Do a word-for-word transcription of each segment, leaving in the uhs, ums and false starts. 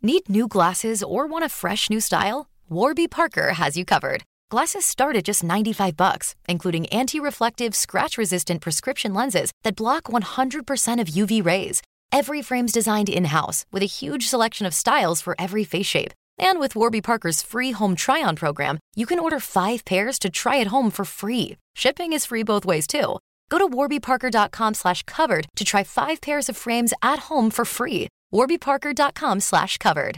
Need new glasses or want a fresh new style? Warby Parker has you covered. Glasses start at just ninety-five bucks, including anti-reflective, scratch-resistant prescription lenses that block one hundred percent of U V rays. Every frame's designed in-house with a huge selection of styles for every face shape. And with Warby Parker's free home try-on program, you can order five pairs to try at home for free. Shipping is free both ways, too. Go to warbyparker.com slash covered to try five pairs of frames at home for free. warbyparker.com slash covered.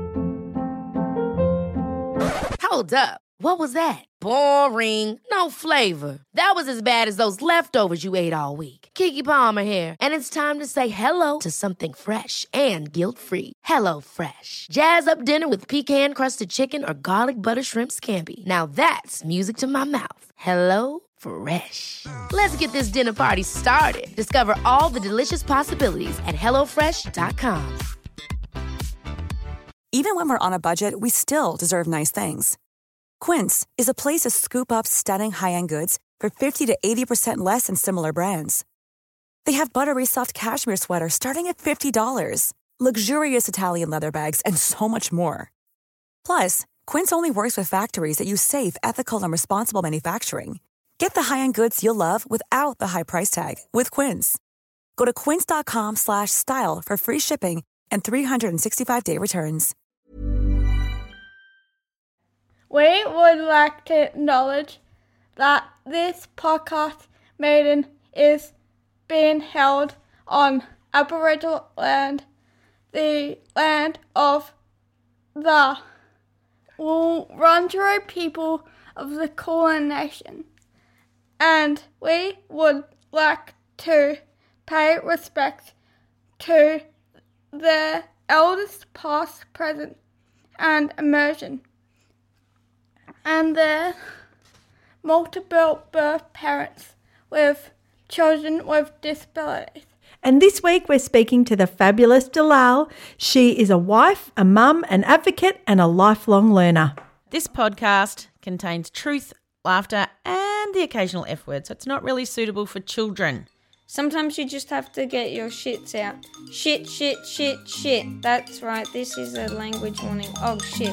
Hold up. What was that? Boring. No flavor. That was as bad as those leftovers you ate all week. Keke Palmer here, and it's time to say hello to something fresh and guilt-free. Hello Fresh. Jazz up dinner with pecan-crusted chicken or garlic butter shrimp scampi. Now that's music to my mouth. Hello Fresh. Let's get this dinner party started. Discover all the delicious possibilities at hello fresh dot com. Even when we're on a budget, we still deserve nice things. Quince is a place to scoop up stunning high-end goods for fifty to eighty percent less than similar brands. They have buttery soft cashmere sweaters starting at fifty dollars, luxurious Italian leather bags, and so much more. Plus, Quince only works with factories that use safe, ethical, and responsible manufacturing. Get the high-end goods you'll love without the high price tag with Quince. Go to quince.com slash style for free shipping and three sixty-five day returns. We would like to acknowledge that this podcast meeting is being held on Aboriginal land, the land of the Wurundjeri people of the Kulin Nation, and we would like to pay respect to the elders past, present, and emerging, and their multiple birth parents with children with disabilities. And this week we're speaking to the fabulous Dalal. She is a wife, a mum, an advocate, and a lifelong learner. This podcast contains truth, laughter, and the occasional F word, so it's not really suitable for children. Sometimes you just have to get your shits out. Shit, shit, shit, shit. That's right, this is a language warning. Oh, shit.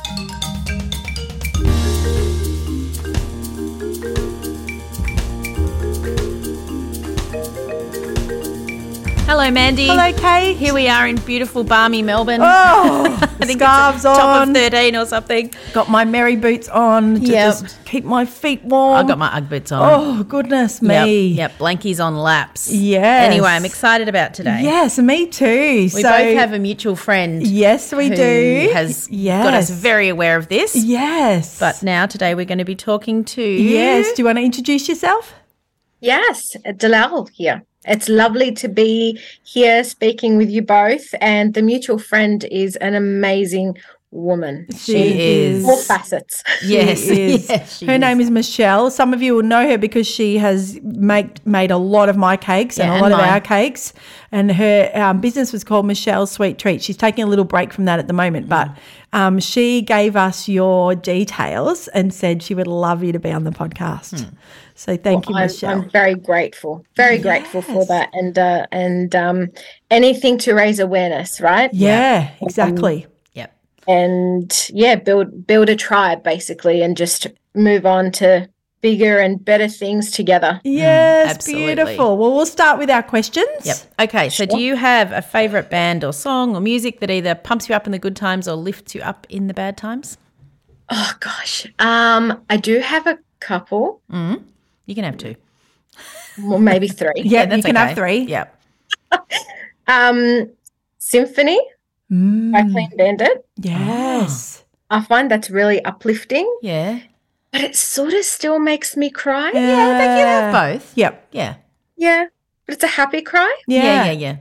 Hello, Mandy. Hello, Kate. Here we are in beautiful, balmy Melbourne. Oh, I think scarves it's a top on. of thirteen or something. Got my Mary boots on to Yep. just keep my feet warm. I got my Ugg boots on. Oh, goodness me. Yep, yep. Blankies on laps. Yes. Anyway, I'm excited about today. Yes, me too. We so, both have a mutual friend. Yes, we who do. has yes. got us very aware of this. Yes. But now, today, we're going to be talking to... Yes. Do you want to introduce yourself? Yes, Dalal here. It's lovely to be here speaking with you both, and the mutual friend is an amazing woman. She, She is. All facets. Yes. She is. Yes, she her is. name is Michelle. Some of you will know her because she has make, made a lot of my cakes and Yeah, a lot and of mine. our cakes. And her um, business was called Michelle's Sweet Treat. She's taking a little break from that at the moment, but um, she gave us your details and said she would love you to be on the podcast. Hmm. So thank Well, you, I'm, Michelle. I'm very grateful, very grateful for Yes. that, and uh, and um, anything to raise awareness, right? yeah, exactly. Yep. And yeah, build build a tribe basically, and just move on to bigger and better things together. Yes, absolutely. beautiful. Well, we'll start with our questions. Yep. Okay, so do you have a favourite band or song or music that either pumps you up in the good times or lifts you up in the bad times? Oh gosh, um, I do have a couple, Mm. You can have two. well, maybe three. Yeah, you that's can okay. have three. Yep. Um, Symphony Mm, by Clean Bandit. yes. I find that's really uplifting, Yeah. but it sort of still makes me cry. Yeah, they can have both. Yep. Yeah. Yeah, but it's a happy cry. Yeah. Yeah, yeah, yeah.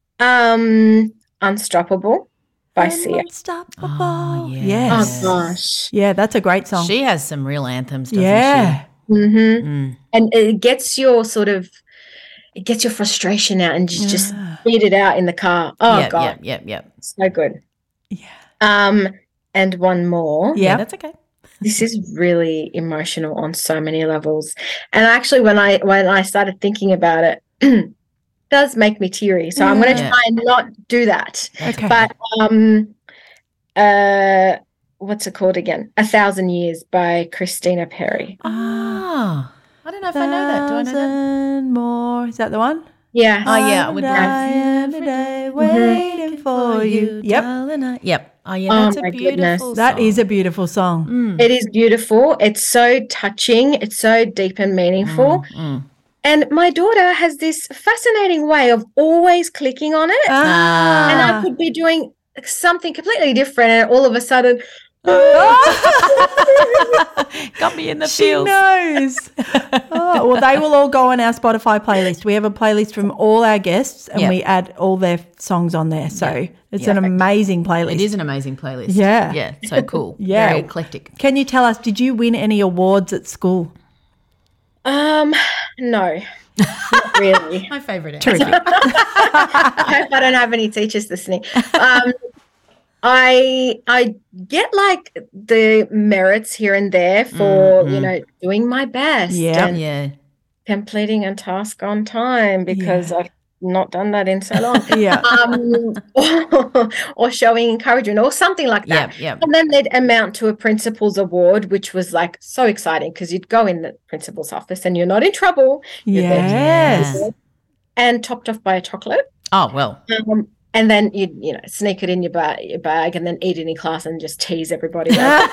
Um, Unstoppable by Sia. Unstoppable. Oh, yes. Yes. Oh gosh. Yeah, that's a great song. She has some real anthems, doesn't yeah. Mm-hmm. she? Mm. And it gets your sort of, it gets your frustration out and just, just beat it out in the car. Oh yep, God, Yep, yep, yep. so good. Yeah. Um, and one more. Yeah. Yeah, that's okay. This is really emotional on so many levels. And actually, when I when I started thinking about it, it does make me teary. So I'm going to Yeah. try and not do that. Okay. But um, uh, what's it called again? A Thousand Years by Christina Perry. Ah, I don't know if I know that. Do I know that? Thousand more. Is that the one? Yeah. Oh, yeah, I would know. I am a day waiting for you. Yep. darling, I- Yep. Oh, yeah, Oh, that's a my beautiful goodness. song. That is a beautiful song. It is beautiful. It's so touching. It's so deep and meaningful. Mm. And my daughter has this fascinating way of always clicking on it. Ah. And I could be doing something completely different, and all of a sudden, Got me in the She feels. knows. Oh, well, they will all go on our Spotify playlist. We have a playlist from all our guests, and Yep. we add all their songs on there. So it's an amazing playlist. It is an amazing playlist. Yeah. Yeah, so cool. Yeah. Very eclectic. Can you tell us, did you win any awards at school? um, no, not really. My favourite answer. Terrific. I hope I don't have any teachers listening. Um, I I get like the merits here and there for you know doing my best Yeah. and Yeah. completing a task on time because I've not done that in so long. Yeah. Um, or, or showing encouragement or something like that. Yep, yep. And then they'd amount to a principal's award, which was like so exciting because you'd go in the principal's office and you're not in trouble. You're there to Yes. get and topped off by a chocolate. Oh, well. Um, and then you you know sneak it in your, ba- your bag and then eat it in class and just tease everybody. Like,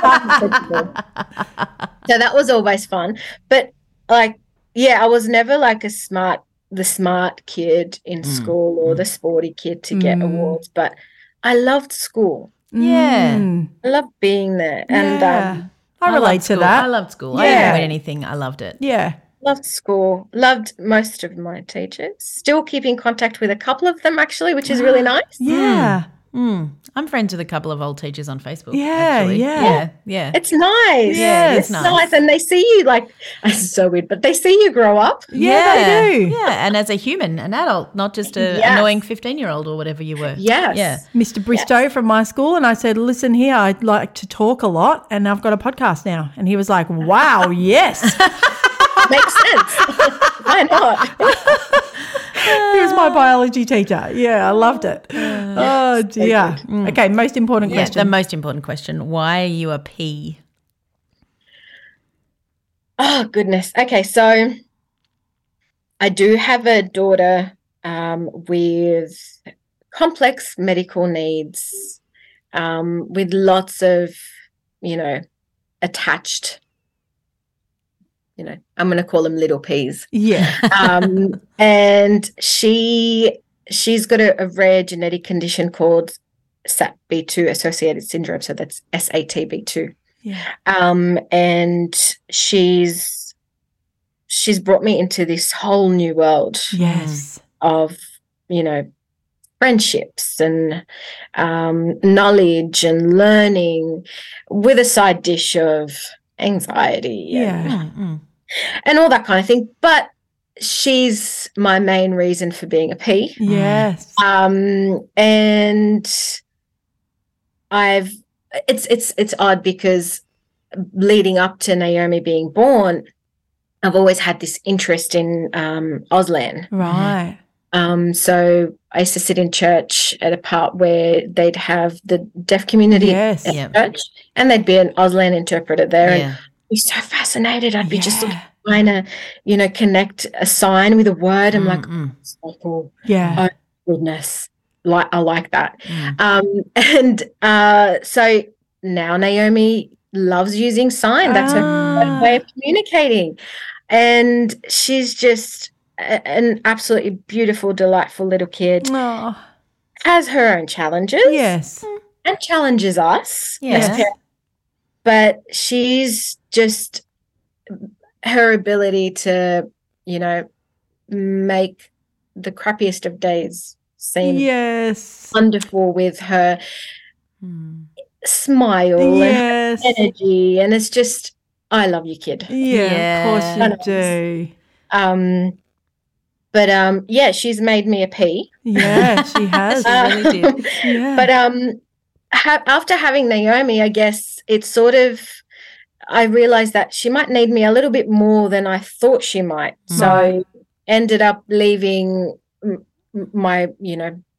so that was always fun. But like, yeah, I was never like a smart, the smart kid in school or the sporty kid to get Mm. awards. But I loved school. Yeah. Mm. I loved being there, and Yeah. um, I relate loved to school. that. I loved school. I Yeah. didn't win anything. I loved it. Yeah. loved school. Loved most of my teachers. Still keeping contact with a couple of them actually, which is really nice. Yeah. Mm. I'm friends with a couple of old teachers on Facebook. Yeah, actually. yeah. Yeah. Yeah. It's nice. Yeah, it's it's nice. nice. And they see you like, it's so weird, but they see you grow up. Yeah, they do. Yeah, and as a human, an adult, not just an Yes. annoying fifteen-year-old or whatever you were. Yes. Yeah. Mister Bristow from my school, and I said, listen here, I'd like to talk a lot, and I've got a podcast now. And he was like, wow, yes. Makes sense. Why not? He was my biology teacher. Yeah, I loved it. Oh, dear. Okay, most important Yeah, question. the most important question. Why are you a P? Oh, goodness. Okay, so I do have a daughter um, with complex medical needs, um, with lots of, you know, attached, you know, I'm going to call them little P's. Yeah. Um, and she she's got a, a rare genetic condition called S A T B two associated syndrome. So that's S A T B two. Yeah. Um, and she's she's brought me into this whole new world Yes. of, you know, friendships and um, knowledge and learning, with a side dish of anxiety and, Yeah. Mm. and all that kind of thing. But she's my main reason for being a P. Yes. Um, and I've it's it's it's odd because leading up to Naomi being born, I've always had this interest in um, Auslan. Right. Um, so I used to sit in church at a part where they'd have the deaf community Yes. at Yeah. church, and there'd be an Auslan interpreter there, and Yeah. I'd be so fascinated. I'd be just Yeah. trying to, you know, connect a sign with a word. I'm like, Mm, mm. so cool. Yeah. Goodness, like I like that. Mm. Um, and uh, so now Naomi loves using sign. That's her Ah. way of communicating, and she's just a- an absolutely beautiful, delightful little kid. Oh, Has her own challenges, yes. and challenges us. Yeah. as parents. But she's just her ability to, you know, make the crappiest of days seem Yes. wonderful with her Mm. smile and Yes. her energy, and it's just, I love you, kid. Yeah, of Yeah. course you do. Um, but um, yeah, she's made me a P. Yeah, she has. She really did. Yeah. But um, ha- after having Naomi, I guess it's sort of, I realized that she might need me a little bit more than I thought she might. So Right. ended up leaving m- m- my, you know,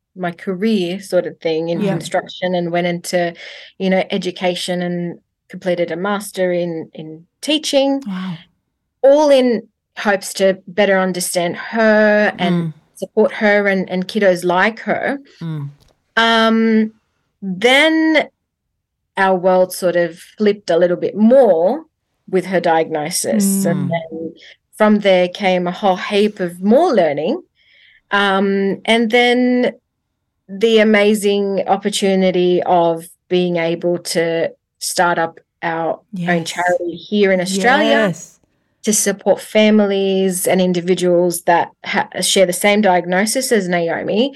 my career sort of thing in Yeah. construction, and went into, you know, education and completed a master in in teaching, Wow. all in hopes to better understand her and support her and, and kiddos like her. Mm. Um, then our world sort of flipped a little bit more with her diagnosis. Mm. And then from there came a whole heap of more learning. Um, and then the amazing opportunity of being able to start up our own Yes. charity here in Australia Yes. to support families and individuals that ha- share the same diagnosis as Naomi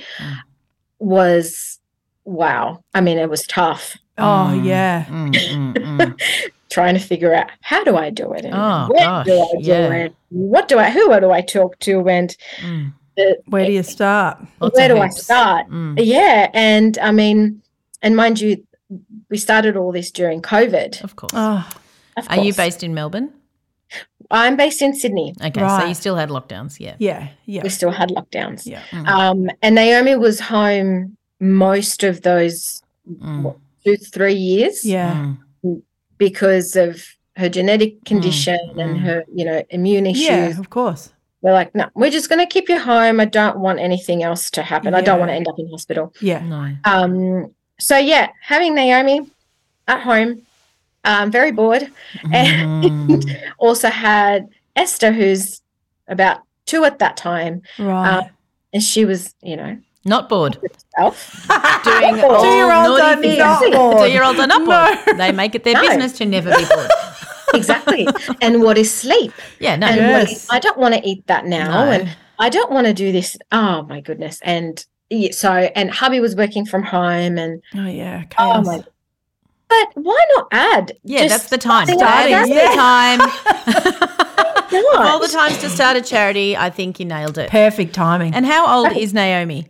was, wow. I mean, it was tough Oh, yeah. Mm, mm, mm. trying to figure out, how do I do it? And Oh, where gosh, do I do yeah. it? What do I, who do I talk to? And Mm. the, Where do you start? Lots where of do I hoops. start? Mm. Yeah. And I mean, and mind you, we started all this during COVID. Of course. Oh, Of Are you course. based in Melbourne? I'm based in Sydney. Okay, so Right. you still had lockdowns, yeah. yeah. Yeah. We still had lockdowns. Yeah. Um, and Naomi was home most of those Mm. what, two, three years Yeah. Mm. because of her genetic condition and her, you know, immune issues. Yeah, of course. We're like, no, we're just going to keep you home. I don't want anything else to happen. I don't Yeah. want to end up in hospital. Yeah. No. Um, so yeah, having Naomi at home, um, very bored, and also had Esther, who's about two at that time, Right. um, and she was, you know, Not bored. herself. Doing all Two-year-olds naughty are things. not bored. Two-year-olds are not bored. They make it their No. business to never be bored. Exactly. And what is sleep? Yeah, no. And Yeah. what Yes. is, I don't want to eat that now, No. and I don't want to do this. Oh my goodness! And yeah, so, and hubby was working from home, and Oh, yeah. oh Chaos. my. But why not add? Yeah, just that's the time. something like That's that? the time. Why not? All the times to start a charity, I think you nailed it. Perfect timing. And how old is Naomi?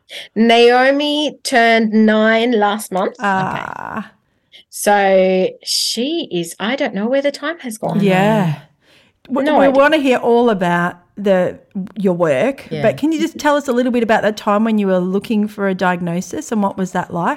Naomi turned nine last month, Ah, so she is. I don't know where the time has gone. yeah. We, No we idea. want to hear all about the your work, Yeah. but can you just tell us a little bit about that time when you were looking for a diagnosis and what was that like?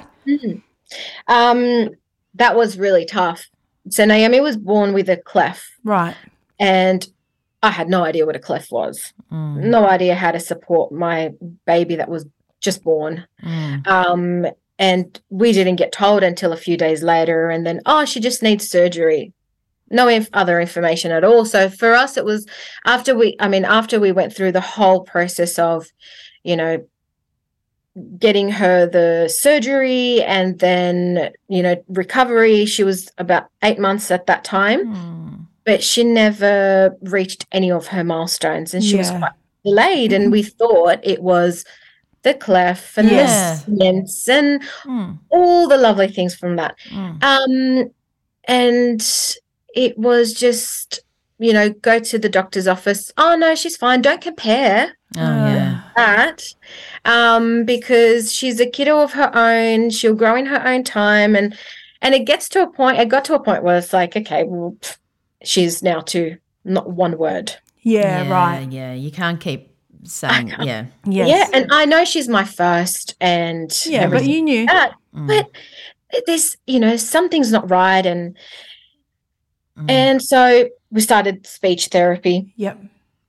Um, that was really tough. So Naomi was born with a cleft, Right. and I had no idea what a cleft was. Mm. No idea how to support my baby that was just born. Mm. Um, and we didn't get told until a few days later. And then, oh, she just needs surgery. No inf- other information at all. So for us, it was after we, I mean, after we went through the whole process of, you know, getting her the surgery and then, you know, recovery. She was about eight months at that time, Mm. but she never reached any of her milestones, and she was Yeah. quite delayed. And we thought it was the cleft and Yeah. the stents and Mm. all the lovely things from that. Mm. Um, and it was just, you know, go to the doctor's office. Oh no, she's fine. Don't compare Oh, yeah. that, um, because she's a kiddo of her own. She'll grow in her own time, and and it gets to a point. It got to a point where it's like, okay, well, pff, she's now two, not one word. Yeah, right. Yeah, you can't keep saying, can't. yeah. Yes. Yeah, and I know she's my first, and yeah, but everything you knew. like that, Mm. but there's, you know, something's not right, and Mm. and so we started speech therapy. Yep.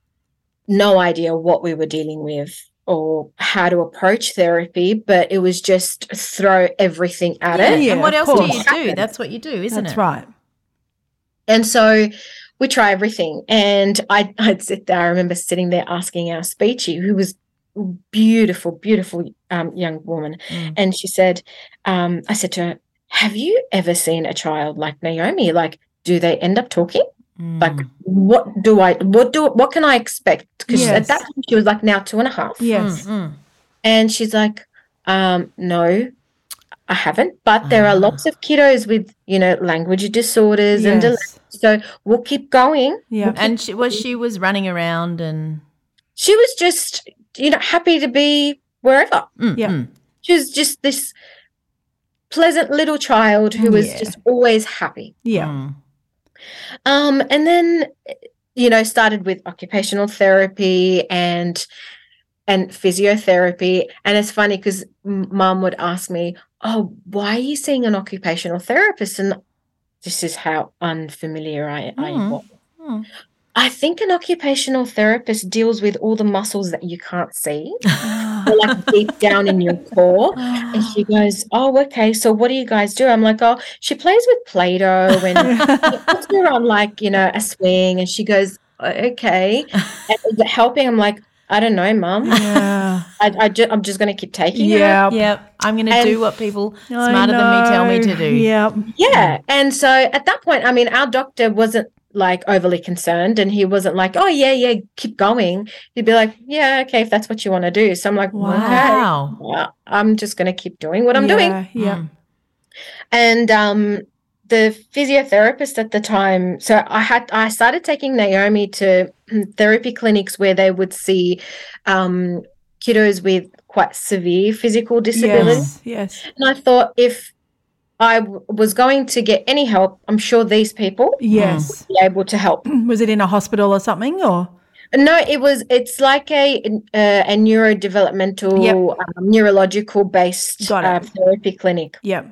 No idea what we were dealing with or how to approach therapy, but it was just throw everything at it. Yeah, and what of else do course. you do? That's what you do, isn't That's it? right. And so we try everything. And I, I'd sit there. I remember sitting there asking our speechy, who was beautiful, beautiful um, young woman. Mm. And she said, um, I said to her, have you ever seen a child like Naomi? Like, do they end up talking? Mm. Like, what do I, what do, what can I expect? Because Yes. at that time she was like now two and a half. Yes. Mm, And she's like, um, no, I haven't. But there are Ah. lots of kiddos with, you know, language disorders and delays. Yes. So we'll keep going. Yeah. And she was she was running around and She was just, you know, happy to be wherever. mm, Yeah. mm. She was just this pleasant little child who was Yeah. just always happy. Yeah. Mm. Um, and then, you know, started with occupational therapy and and physiotherapy. And it's funny because mum would ask me, oh, why are you seeing an occupational therapist? And this is how unfamiliar I, I was. Mm. I think an occupational therapist deals with all the muscles that you can't see, or like deep down in your core. And she goes, oh, okay, so what do you guys do? I'm like, oh, she plays with Play-Doh and puts her on like, you know, a swing. And she goes, okay. And is it helping? I'm like, I don't know, Mum. Yeah. I, I ju- I'm just going to keep taking her. Yeah. Yep. I'm going to And- do what people I smarter than me tell me to know. do. Yep. Yeah. And so at that point, I mean, our doctor wasn't like overly concerned, and he wasn't like, oh, yeah, yeah, keep going. He'd be like, yeah, okay, if that's what you want to do. So I'm like, Wow. Wow. okay, well, I'm just going to keep doing what I'm doing. Yeah. Yeah. And um, the physiotherapist at the time, so I had I started taking Naomi to therapy clinics where they would see um, kiddos with quite severe physical disabilities. Yes. Yes. And I thought if I w- was going to get any help, I'm sure these people Yes. would be able to help. Was it in a hospital or something, or? No, it was. It's like a uh, a neurodevelopmental, Yep. um, neurological based Got it. uh, therapy clinic. Yep.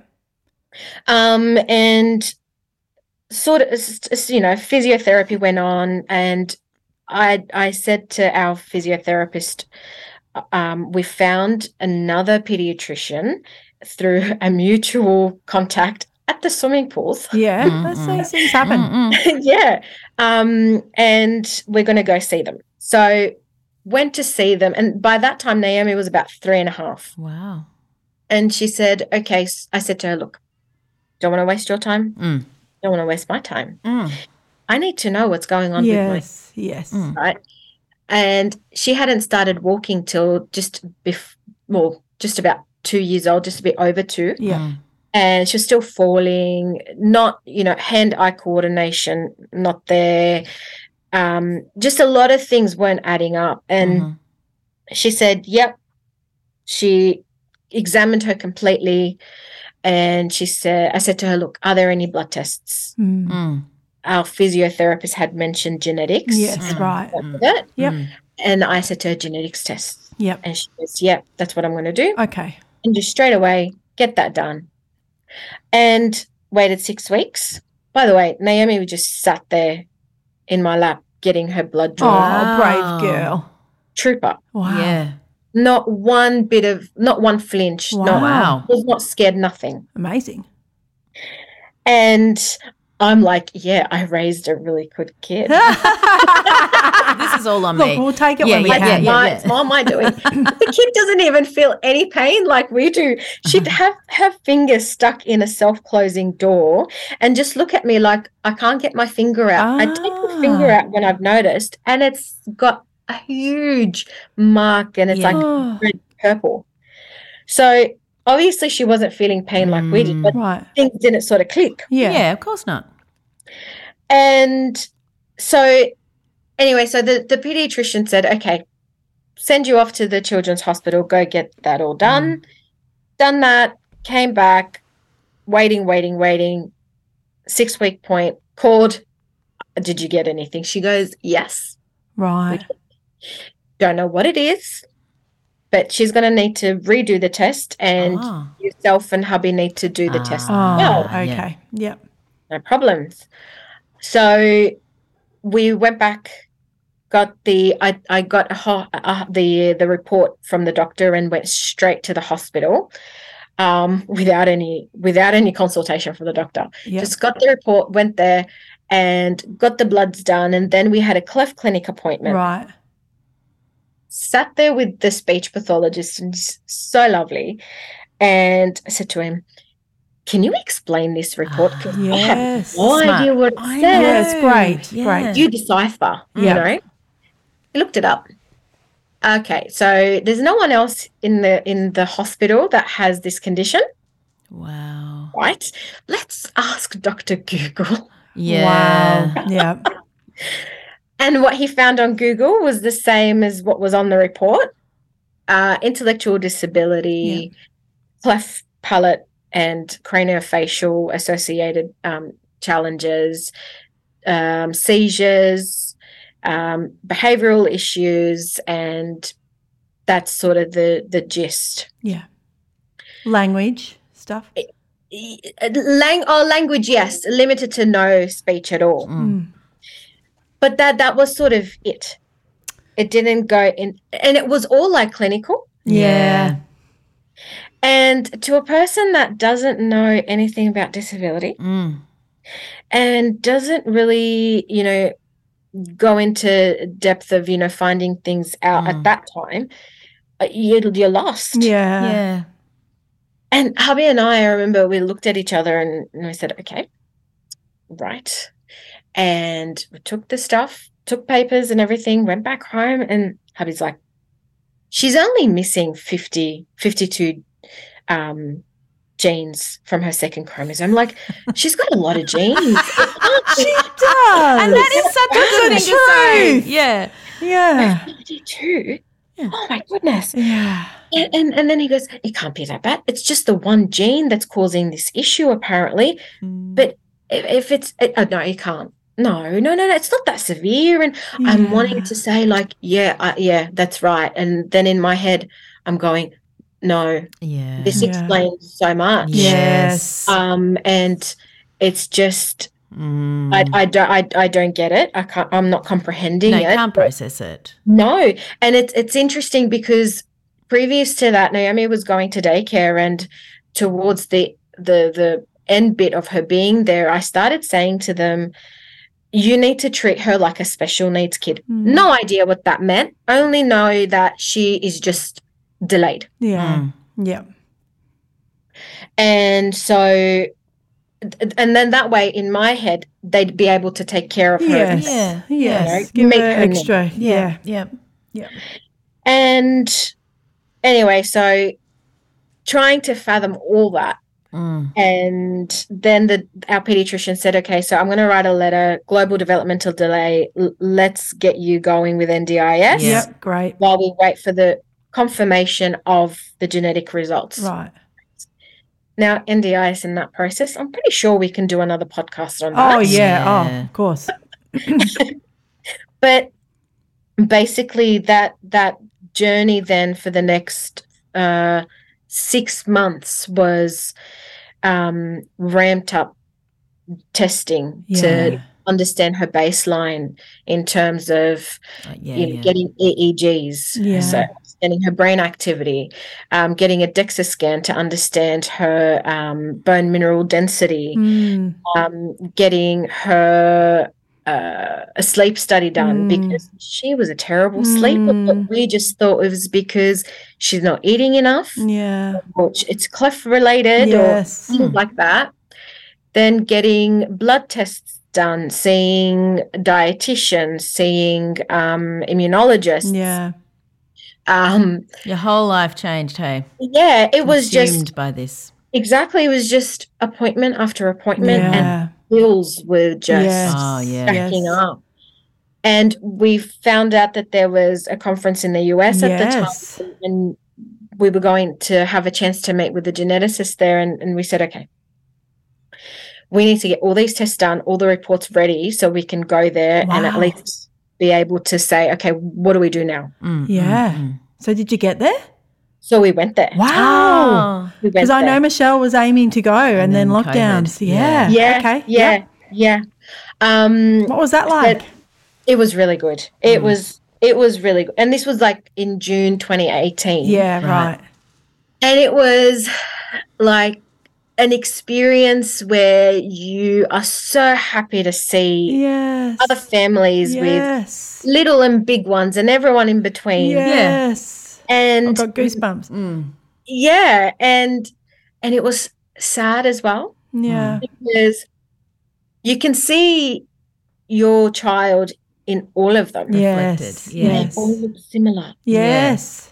Um, and sort of, s- s- you know, physiotherapy went on, and I I said to our physiotherapist, um, we found another pediatrician through a mutual contact at the swimming pools. Yeah. That's these things happen. Mm-mm. Yeah. Um, and we're going to go see them. So went to see them. And by that time, Naomi was about three and a half. Wow. And she said, okay, s- I said to her, look, don't want to waste your time. Mm. Don't want to waste my time. Mm. I need to know what's going on with Yes. Yes. Mm. my, right? And she hadn't started walking till just bef- well, just about two years old, just a bit over two. Yeah. Mm. And she was still falling, not, you know, hand-eye coordination, not there. Um, just a lot of things weren't adding up. And Mhm. she said, yep. She examined her completely. And she said, I said to her, look, are there any blood tests? Mm. Mm. Our physiotherapist had mentioned genetics. Yes. Mm. Right. With it. Yep. Mm. And I said to her, genetics tests. Yep. And she goes, yep, that's what I'm going to do. Okay. And just straight away get that done. And waited six weeks. By the way, Naomi just sat there in my lap getting her blood Oh, drawn. Wow. brave girl. Trooper. Wow. Yeah. Not one bit of, not one flinch. Wow. Not, Wow. was not scared, nothing. Amazing. And I'm like, yeah, I raised a really good kid. This is all on Look, me. we'll take it Yeah, when we yeah, can. yeah, yeah. My, it's all my doing. The kid doesn't even feel any pain like we do. She'd have her fingers stuck in a self-closing door and just look at me like I can't get my finger out. I take the finger Ah. out when I've noticed, and it's got a huge mark, and it's Yeah. like Oh, red purple. So obviously she wasn't feeling pain like we did, but right. things didn't sort of click. Yeah. Yeah, of course not. And so anyway, so the, the pediatrician said, okay, send you off to the children's hospital, go get that all done. Done that, came back, waiting, waiting, waiting. Six week point, called. Did you get anything? She goes, yes. Right. Don't know what it is, but she's going to need to redo the test, and Ah. yourself and hubby need to do the test. Oh, Ah, well. yeah. okay. Yep. No problems. So we went back, got the I, I got a, ho- uh, the the report from the doctor and went straight to the hospital um, without any without any consultation from the doctor. Yep. Just got the report, went there, and got the bloods done, and then we had a cleft clinic appointment. Right. Sat there with the speech pathologist, and he's so lovely, and I said to him, can you explain this report? Because I have Yes. no Smart. idea what it I says. know. Yes, great. Yeah. Great. You decipher, you Yeah. know. He looked it up. Okay, so there's no one else in the in the hospital that has this condition, Wow. right? Let's ask Doctor Google. Yeah. Wow. Yeah. And what he found on Google was the same as what was on the report. Uh, intellectual disability, cleft palate and craniofacial associated um, challenges, um, seizures, um, behavioral issues, and that's sort of the the gist. Yeah. Language stuff. Lang- oh, language, yes, limited to no speech at all. Mm. But that that was sort of it. It didn't go in, and it was all like clinical. Yeah. And to a person that doesn't know anything about disability Mm. and doesn't really, you know, go into depth of, you know, finding things out Mm. at that time, uh, you, you're lost. Yeah. Yeah. And hubby and I, I remember we looked at each other and, and we said, okay, right. And we took the stuff, took papers and everything, went back home, and hubby's like, she's only missing fifty, fifty-two um, genes from her second chromosome. Like, she's got a lot of genes. She does. And that is such a good thing to say. Yeah. Yeah. fifty-two? Oh, my goodness. Yeah. And, and and then he goes, it can't be that bad. It's just the one gene that's causing this issue, apparently. But if, if it's, it, oh, no, you can't. No, no, no, no, it's not that severe. And I'm Yeah. wanting to say, like, yeah, uh, yeah, that's right. And then in my head, I'm going, no, Yeah. this Yeah. explains so much. Yes. Um, and it's just, Mm. I, I don't, I, I don't get it. I can't, I'm not comprehending no, it. you can't but- process it. No, and it's it's interesting because previous to that, Naomi was going to daycare, and towards the the the end bit of her being there, I started saying to them, you need to treat her like a special needs kid. Mm. No idea what that meant. Only know that she is just delayed. Yeah. Mm. Yeah. And so, and then that way in my head, they'd be able to take care of her. Yes. Yeah. Yes. Yeah. Give Make her her extra. Yeah. Yeah. Yeah. And anyway, so trying to fathom all that. Mm. And then the our pediatrician said, okay, so I'm going to write a letter, global developmental delay. L- let's get you going with N D I S Yeah. Yep. Great. while we wait for the confirmation of the genetic results. Right. Now, N D I S in that process, I'm pretty sure we can do another podcast on that. Oh, yeah. Oh, Yeah. of course. But basically that that journey then for the next uh, six months was um, ramped up testing Yeah. to understand her baseline in terms of Uh, yeah. you know, yeah. getting E E Gs, Yeah. so understanding her brain activity, um, getting a DEXA scan to understand her um, bone mineral density, Mm. um, getting her uh, a sleep study done Mm. because she was a terrible sleeper, but Mm. we just thought it was because she's not eating enough, Yeah. or it's cleft related, Yes. or things like that. Then getting blood tests done, seeing dietitians, seeing um, immunologists. Yeah. Um, Your whole life changed, hey? yeah, it was Consumed just by this. exactly. It was just appointment after appointment, and Yeah. bills were just Yes. Oh, yeah. stacking Yes. up. And we found out that there was a conference in the U S at Yes. the time, and we were going to have a chance to meet with the geneticist there, and, and we said, okay, we need to get all these tests done, all the reports ready, so we can go there and at Wow. least be able to say, okay, what do we do now? Mm, Yeah. mm, mm. So did you get there? So we went there. Wow. Oh. We went Because I know there. Michelle was aiming to go and, then, then lockdowns. COVID. Yeah. Yeah. Okay. Yeah. Yep. Yeah. Um, What was that like? it was really good. It was. It was really good. And this was like in June twenty eighteen. Yeah. Right. Right. And it was like an experience where you are so happy to see Yes. other families Yes. with little and big ones and everyone in between. Yes. I've And got goosebumps. Mm. yeah, and and it was sad as well Yeah. because you can see your child in all of them. Yes. Reflected, They yeah. Yes. all look similar. Yes.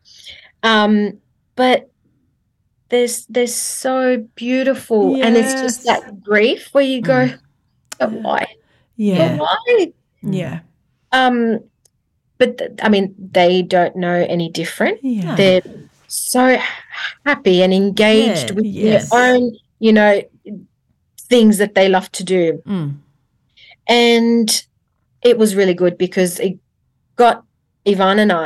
Um, but there's there's so beautiful, and it's just Yes. that grief where you go, but why? Yeah. But why? Yeah. Um, but th- I mean, they don't know any different. Yeah. They're so happy and engaged Yeah, with yes. their own, you know, things that they love to do. Mm. And it was really good because it got Yvonne and I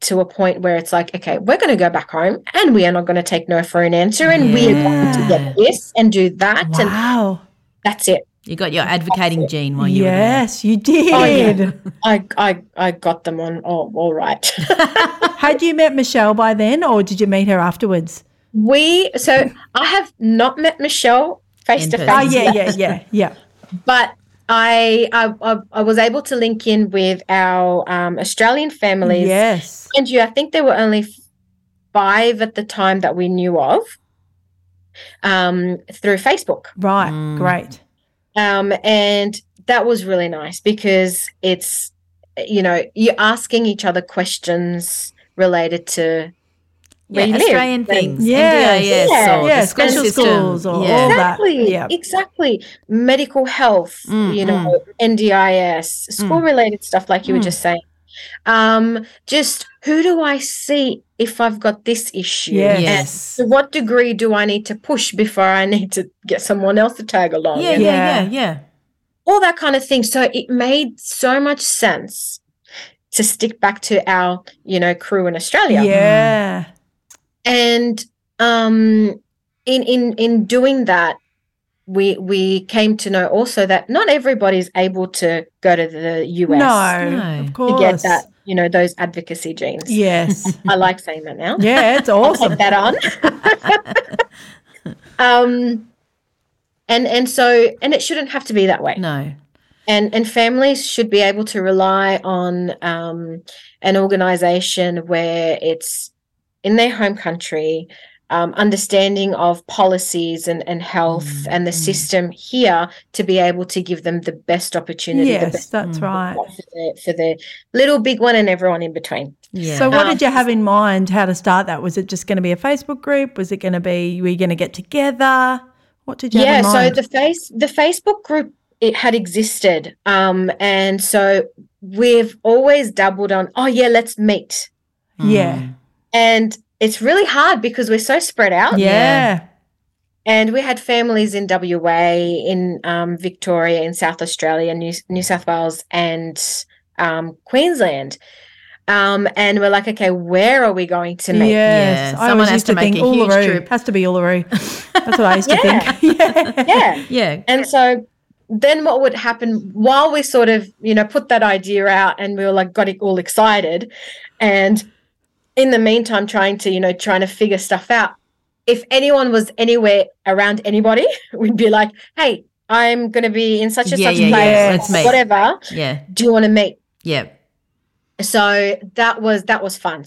to a point where it's like, okay, we're going to go back home and we are not going to take no for an answer, and we are going to get this and do that. And Wow. that's it. You got your advocating gene while you Yes, you did. Oh, yeah. I, I, I got them on. Oh, all right. Had you met Michelle by then, or did you meet her afterwards? we, so I have not met Michelle face In to person. Oh, face, yeah, yeah, yeah, yeah. but I, I, I, I was able to link in with our um, Australian families. Yes. And you, I think there were only five at the time that we knew of um, through Facebook. Right, Mm. great. Um, and that was really nice because it's, you know, you're asking each other questions related to where Yeah, you Australian live. things, Yes. N D I S Yeah. or Yeah, the school special system. schools or yeah. all that. Exactly, Yeah. exactly. Medical health, Mm, you know, N D I S, school-related stuff like you were just saying. Um, just who do I see if I've got this issue? Yes. And Yes. to what degree do I need to push before I need to get someone else to tag along? Yeah, And yeah, Yeah. yeah, yeah. all that kind of thing. So it made so much sense to stick back to our, you know, crew in Australia. Yeah. And um, in in in doing that, we we came to know also that not everybody's able to go to the U S No, No. of to course. get that, you know, those advocacy genes. Yes. I like saying that now. Yeah, it's I'll awesome. take that on. um, and and so and it shouldn't have to be that way. No. And and families should be able to rely on um, an organization where it's in their home country, um, understanding of policies and, and health Mm, and the system here to be able to give them the best opportunity, the Yes, best that's right. for the, for the little, big one and everyone in between. Yeah. So what Um, did you have in mind how to start that? Was it just going to be a Facebook group? Was it going to be, were you going to get together? What did you Yeah, have in so mind? the face the Facebook group, it had existed. Um, and so we've always dabbled on, oh yeah, let's meet. yeah. And it's really hard because we're so spread out. Yeah. And we had families in W A, in um, Victoria, in South Australia, New, New South Wales, and um, Queensland. Um, and we're like, okay, where are we going to meet? Yes. Yeah, I someone always has used to to make think a huge Uluru. trip. Has to be Uluru. That's what I used to Yeah. think. yeah. Yeah. Yeah. And so then what would happen while we sort of, you know, put that idea out and we were like, got it all excited. And in the meantime, trying to, you know, trying to figure stuff out. If anyone was anywhere around anybody, we'd be like, hey, I'm going to be in such and Yeah, such yeah, a place, yeah. Let's meet. whatever. Yeah. Do you want to meet? Yeah. So that was, that was fun.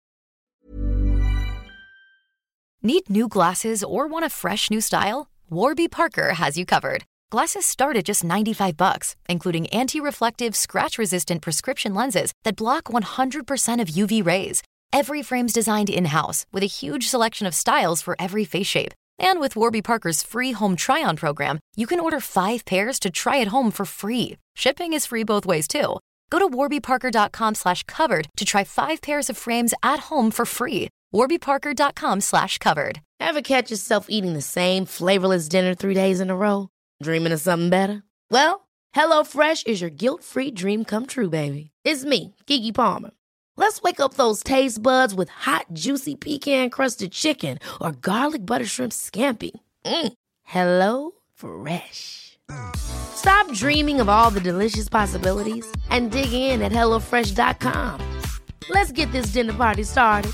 Need new glasses or want a fresh new style? Warby Parker has you covered. Glasses start at just ninety-five bucks, including anti-reflective, scratch-resistant prescription lenses that block one hundred percent of U V rays. Every frame's designed in-house with a huge selection of styles for every face shape. And with Warby Parker's free home try-on program, you can order five pairs to try at home for free. Shipping is free both ways, too. Go to warbyparker.com slash covered to try five pairs of frames at home for free. warbyparker.com slash covered. Ever catch yourself eating the same flavorless dinner three days in a row? Dreaming of something better? Well, HelloFresh is your guilt-free dream come true, baby. It's me, Keke Palmer. Let's wake up those taste buds with hot, juicy pecan-crusted chicken or garlic butter shrimp scampi. Mm. Hello Fresh. Stop dreaming of all the delicious possibilities and dig in at hello fresh dot com. Let's get this dinner party started.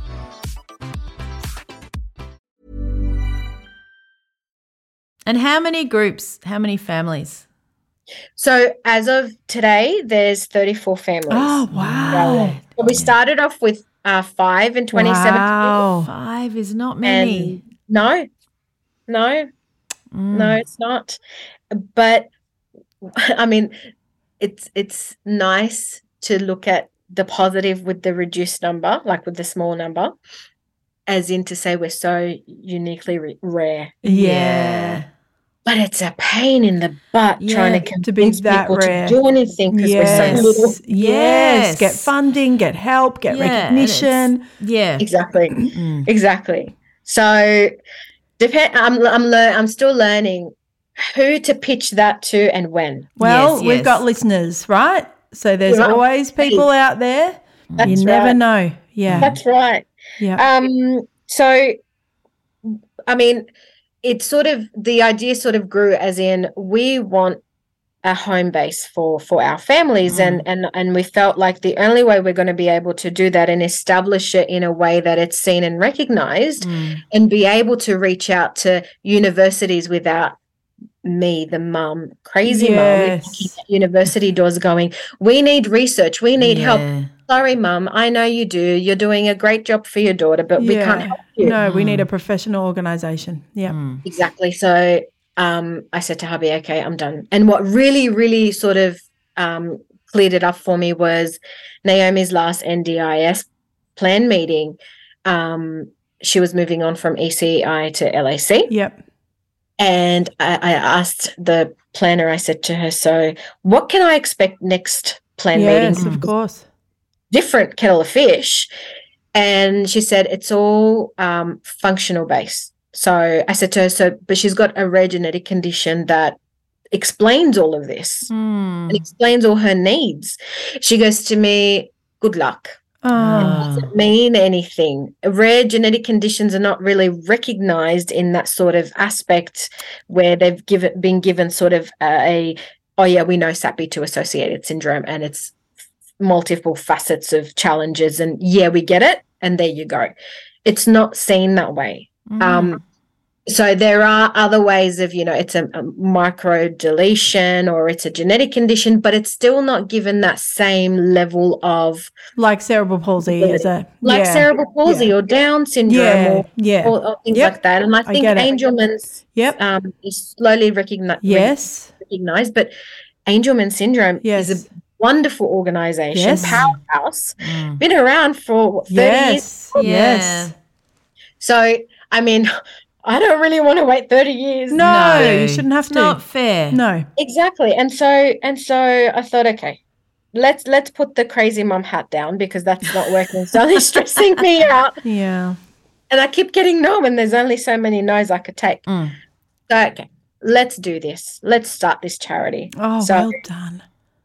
And how many groups, how many families? So as of today, there's thirty-four families. Oh, wow. So we started off with uh, five in twenty seventeen. Wow. Five is not many. And no, no, no, it's not. But I mean, it's it's nice to look at the positive with the reduced number, like with the small number, as in to say we're so uniquely re- rare. Yeah. But it's a pain in the butt Yeah, trying to to be convince that people rare. to do anything because Yes. we're so little. yes. Yes. Get funding, get help, get Yeah, and recognition. it's- Yeah. Exactly, Mm. exactly. So, depend. I'm I'm lear- I'm still learning who to pitch that to and when. Well, Yes, we've yes. got listeners, right? So there's Right. always people out there. That's you never right. know. Yeah. That's right. Yeah. Um, so, I mean, it's sort of the idea sort of grew as in we want a home base for for our families, Mm. and and and we felt like the only way we're going to be able to do that and establish it in a way that it's seen and recognized, Mm. and be able to reach out to universities without me, the mum, crazy Yes. mum, university doors going, we need research, we need help. Yeah. Sorry, mum, I know you do. You're doing a great job for your daughter, but we can't Yeah. help you. No, we need a professional organisation. Yeah. Mm. Exactly. So um, I said to hubby, okay, I'm done. And what really, really sort of um, cleared it up for me was Naomi's last N D I S plan meeting. Um, she was moving on from E C I to L A C. Yep. And I, I asked the planner, I said to her, so what can I expect next plan Yes, meeting? of course. Different kettle of fish. And she said it's all um, functional based. So I said to her, so, but she's got a rare genetic condition that explains all of this Mm. and explains all her needs. She goes to me, good luck. Oh, Doesn't mean anything. Rare genetic conditions are not really recognized in that sort of aspect where they've given been given sort of a, oh yeah, we know S A P I two associated syndrome and it's multiple facets of challenges, and yeah, we get it, and there you go. It's not seen that way. Mm. Um, so there are other ways of, you know, it's a, a micro deletion or it's a genetic condition, but it's still not given that same level of like cerebral palsy is a like yeah. cerebral palsy Yeah. or Down syndrome Yeah, or, yeah. or, or things Yep. like that. And I I think get it. Angelman's Yep. um, is slowly recogni- Yes. recognized, but Angelman syndrome Yes. is a wonderful organization, Yes. powerhouse, Mm. been around for what, thirty years. Yes. Yeah. Yes. So, I mean, I don't really want to wait thirty years. No, you shouldn't have it's to. not fair. No. Exactly. And so and so I thought, okay, let's let's put the crazy mum hat down because that's not working. It's only stressing me out. Yeah. And I keep getting no, and there's only so many no's I could take. Mm. So okay, let's do this. Let's start this charity. Oh, So well done.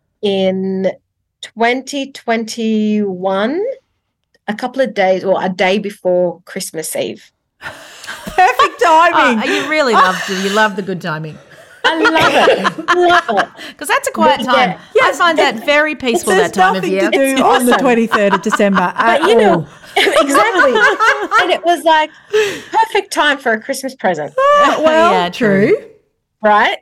in twenty twenty-one, a couple of days or a day before Christmas Eve. Perfect timing. Oh, you really love you love the good timing I love it. love it. because that's a quiet Yeah. time. I find that very peaceful There's that time of nothing year. to do It's on the awesome. twenty-third of December at But you know, all. exactly. And it was like perfect time for a Christmas present, Oh, well, Yeah, true. true. right?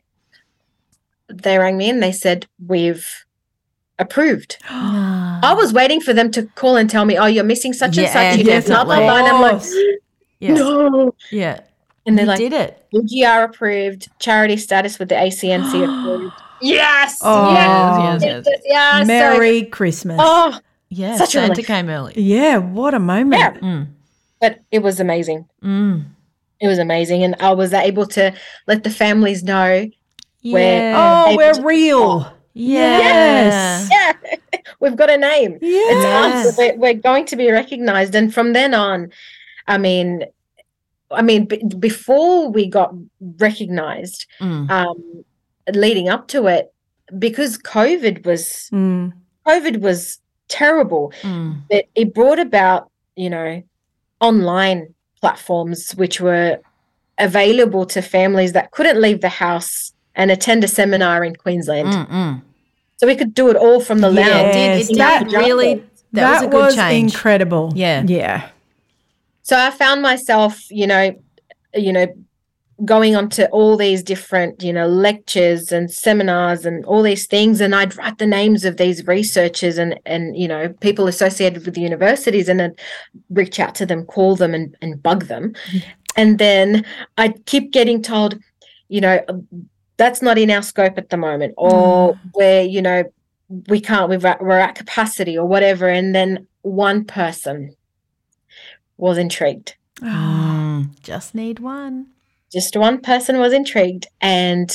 They rang me and they said, we've approved. I was waiting for them to call and tell me, oh, you're missing such and Yeah, such. You did blah, blah, definitely. blah. And I'm like, Course. Yeah. no. Yeah. And they're You like, did it. U G R approved, charity status with the A C N C approved. Yes. Oh, Yes, yes, yes. Yeah. So, Merry Christmas. oh, Yeah. Such a Santa relief. came early. Yeah, what a moment. yeah. Mm. But it was amazing. Mm. It was amazing. And I was able to let the families know, Where- Yeah. Oh, Able we're to- real. yeah. Yes. yeah, we've got a name. It's Yes. us. We're, we're going to be recognized. And from then on, I mean, I mean, b- before we got recognized, Mm. um, leading up to it, because COVID was Mm. COVID was terrible. Mm. It, it brought about, you know, online platforms which were available to families that couldn't leave the house and attend a seminar in Queensland. Mm, mm. So we could do it all from the Yeah, lounge. it did. It Yes, did that- really. That, was a good change. incredible. Yeah. Yeah. So I found myself, you know, you know, going on to all these different, you know, lectures and seminars and all these things, and I'd write the names of these researchers and and you know people associated with the universities, and then reach out to them, call them, and and bug them, and then I'd keep getting told, you know, that's not in our scope at the moment, or where you know we can't, we've at, we're at capacity or whatever, and then one person was intrigued. Mm. Just need one. Just one person was intrigued, and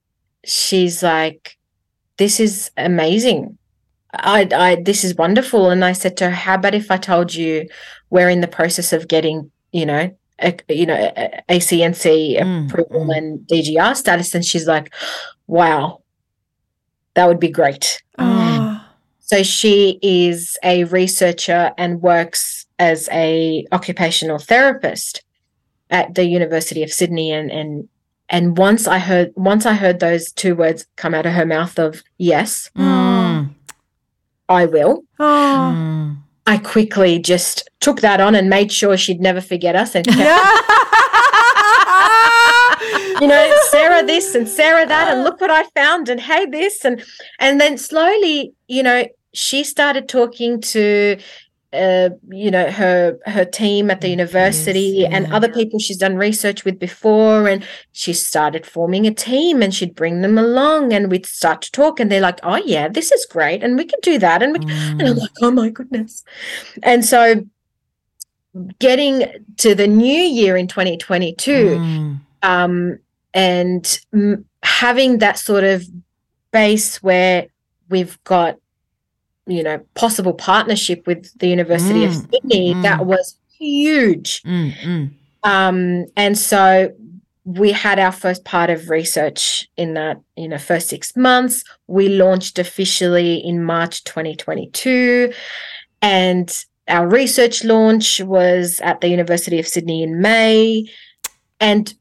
she's like, this is amazing. I, I, this is wonderful. And I said to her, how about if I told you we're in the process of getting, you know, a, you know, a, A C N C Mm, approval mm. and D G R status? And she's like, wow, that would be great. Oh. So So she is a researcher and works as a occupational therapist at the University of Sydney. And and and once I heard once I heard those two words come out of her mouth of yes, Mm. I will. Oh. Mm. I quickly just took that on and made sure she'd never forget us and kept, you know, Sarah this and Sarah that, and look what I found, and hey this, and and then slowly, you know, she started talking to uh, you know, her her team at the university Yes, and yeah. other people she's done research with before, and she started forming a team, and she'd bring them along, and we'd start to talk, and they're like, oh yeah, this is great, and we can do that, and we can, and I'm like, oh my goodness. And so getting to the new year in twenty twenty-two, Mm. um, and mm, having that sort of base where we've got, you know, possible partnership with the University of Mm, Sydney, mm. that was huge. Mm. Mm. Um, and so we had our first part of research in that, you know, first six months. We launched officially in March twenty twenty-two, and our research launch was at the University of Sydney in May, and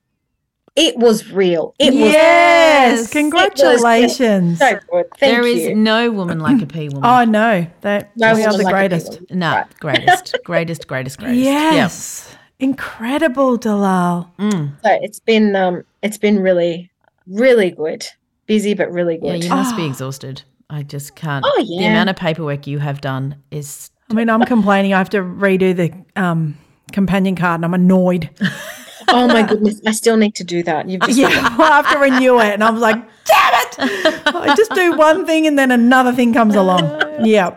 it was real. It was Yes, It congratulations. so good. Thank There you. is no woman like a P woman. Oh no, that No we are woman the like a greatest. P woman. no, Right. greatest, greatest, greatest, greatest. Yes, incredible, Dalal. Yeah. Mm. So it's been um it's been really, really good. Busy but really Yeah, good. you must be Oh. exhausted. I just can't. Oh, The yeah. amount of paperwork you have done is. I mean, I'm complaining. I have to redo the um, companion card, and I'm annoyed. Oh my goodness, I still need to do that. You've just Yeah, I have to renew it, and I was like, damn it! I just do one thing, and then another thing comes along. Yeah.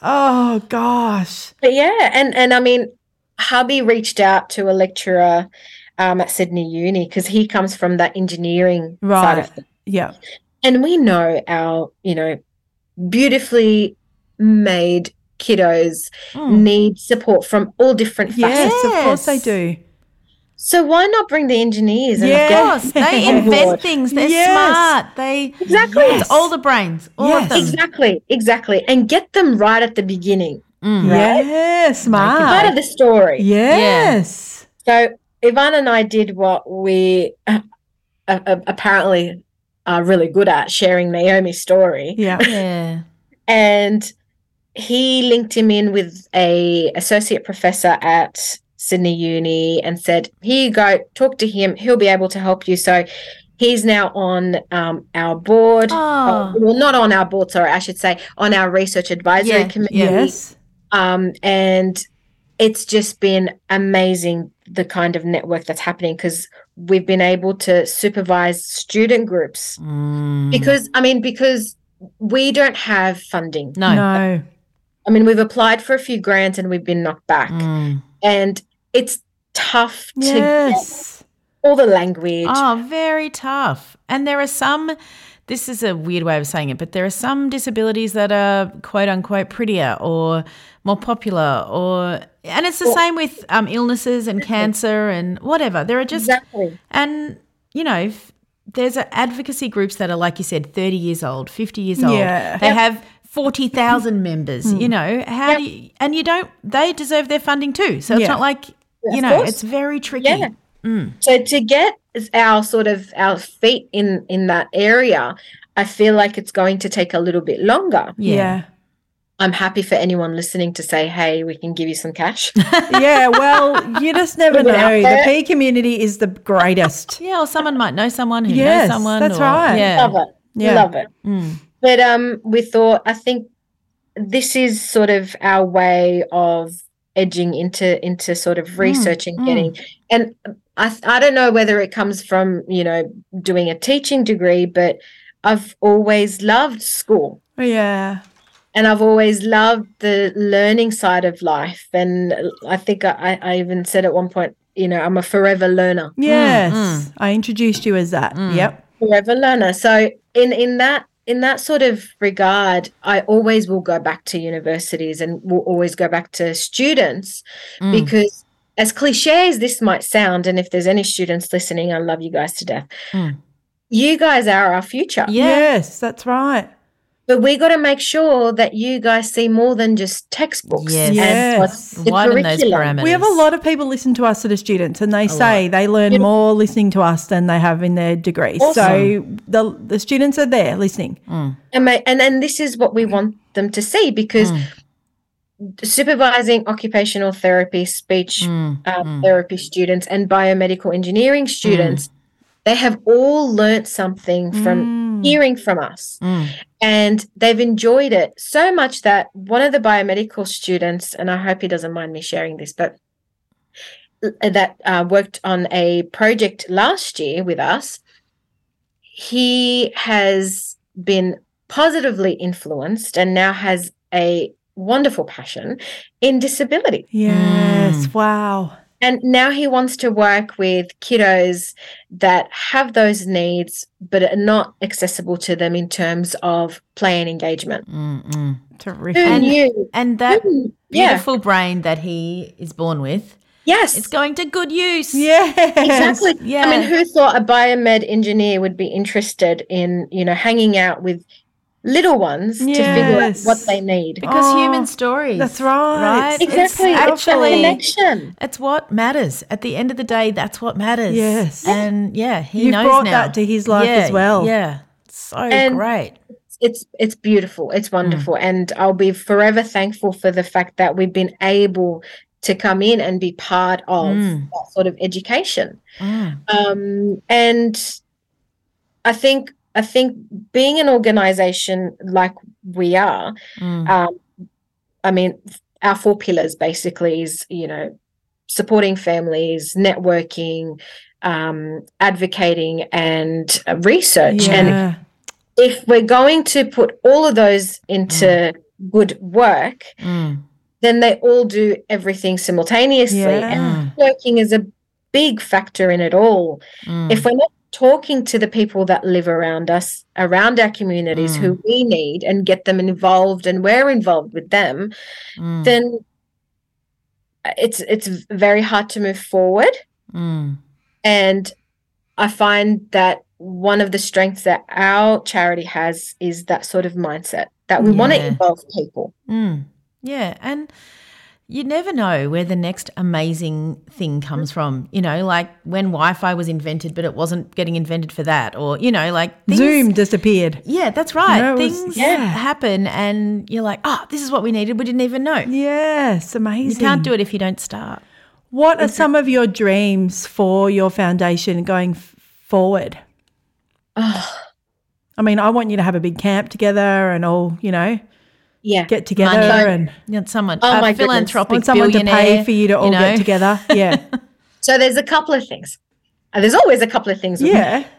Oh gosh. But yeah, and and I mean, hubby reached out to a lecturer um, at Sydney Uni because he comes from that engineering side Right. of things. Yeah. And we know our, you know, beautifully made kiddos Mm. need support from all different facets. Yes, of course they Yes. do. So why not bring the engineers? And Yeah. get- Of course, they On invent board. things. They're Yes. smart. They Exactly. It's all the brains, all Yes. of them. Exactly, exactly. And get them right at the beginning, Mm. Right. Yeah, smart. part of the story. Yes. So Yvonne and I did what we uh, uh, apparently are really good at, sharing Naomi's story. Yeah. Yeah. And he linked him in with a associate professor at Sydney Uni and said, here you go, talk to him. He'll be able to help you. So he's now on um, our board. Oh. Well, not on our board, sorry, I should say on our research advisory Yeah, committee. Yes. Um, and it's just been amazing, the kind of network that's happening, because we've been able to supervise student groups Mm. because, I mean, because we don't have funding. No. No. I mean, we've applied for a few grants and we've been knocked back. Mm. And it's tough to get Yes. all the language. Oh, very tough. And there are some, this is a weird way of saying it, but there are some disabilities that are quote unquote prettier or more popular, or, and it's the Well- same with um, illnesses and cancer and whatever. There are just, Exactly. and you know, f- there's a advocacy groups that are, like you said, thirty years old, fifty years old. Yeah. They have forty thousand members, you know, how Yep. do you, and you don't, they deserve their funding too. So it's Yeah. not like, you Of know, course. it's very tricky. Yeah. So to get our sort of our feet in in that area, I feel like it's going to take a little bit longer. Yeah. Yeah. I'm happy for anyone listening to say, hey, we can give you some cash. Well, you just never Put it out know. The there. P community is the greatest. Yeah, or someone might know someone who Yes, knows someone. that's or- right. Yeah. Love it. Yeah. Love it. Mm. But um, we thought, I think this is sort of our way of edging into into sort of research and mm. getting, and I I don't know whether it comes from, you know, doing a teaching degree, but I've always loved school. Yeah. And I've always loved the learning side of life. And I think I, I even said at one point, you know, I'm a forever learner, Yes. mm. I introduced you as that. Yep. forever learner. So in, in that in that sort of regard, I always will go back to universities and will always go back to students because as cliche as this might sound, and if there's any students listening, I love you guys to death. Mm. You guys are our future. Yeah. Yes, that's right. But we got to make sure that you guys see more than just textbooks. Yes. And Yes. what's the Widen those curriculum. parameters. We have a lot of people listen to us that are students, and they say they learn more listening to us than they have in their degree. So the the students are there listening. And, ma- and and this is what we want them to see, because supervising occupational therapy, speech um, therapy students, and biomedical engineering students, they have all learnt something from hearing from us. And they've enjoyed it so much that one of the biomedical students, and I hope he doesn't mind me sharing this, but that uh, worked on a project last year with us, he has been positively influenced and now has a wonderful passion in disability. Yes. Wow. And now he wants to work with kiddos that have those needs but are not accessible to them in terms of play and engagement. Terrific. Who knew? And that Who- yeah. beautiful brain that he is born with, Yes. it's going to good use. Yes. Exactly. Yeah. I mean, who thought a biomed engineer would be interested in, you know, hanging out with little ones to figure out Yes. what they need? Because Oh, human stories. that's right. Right? Exactly. It's It's the actually, connection. it's what matters. At the end of the day, that's what matters. Yes. And yeah, he You've knows brought now. that to his life Yeah, as well. Yeah. So And- great. It's it's beautiful. It's wonderful. And I'll be forever thankful for the fact that we've been able to come in and be part of that sort of education. Um, and I think I think being an organization like we are, um, I mean, our four pillars basically is, you know, supporting families, networking, um, advocating, and uh, research. And Yeah. if we're going to put all of those into good work, then they all do everything simultaneously. Yeah. And working is a big factor in it all. If we're not talking to the people that live around us, around our communities, who we need, and get them involved, and we're involved with them, then it's it's very hard to move forward. And I find that one of the strengths that our charity has is that sort of mindset, that we want to Yeah. involve people. Yeah, and you never know where the next amazing thing comes from. You know, like when Wi-Fi was invented, but it wasn't getting invented for that, or you know, like things, Zoom just appeared. Yeah, that's right. You know, it was- things yeah. happen, and you're like, oh, this is what we needed. We didn't even know. Yes, amazing. You can't do it if you don't start. What are some of your dreams for your foundation going f- forward? Oh, I mean, I want you to have a big camp together and all, you know, yeah. get together Money. and You want someone, Oh, a my goodness. philanthropic want someone to billionaire, pay for you to all know. get together. Yeah. So there's a couple of things. Uh, there's always a couple of things. with me. Yeah.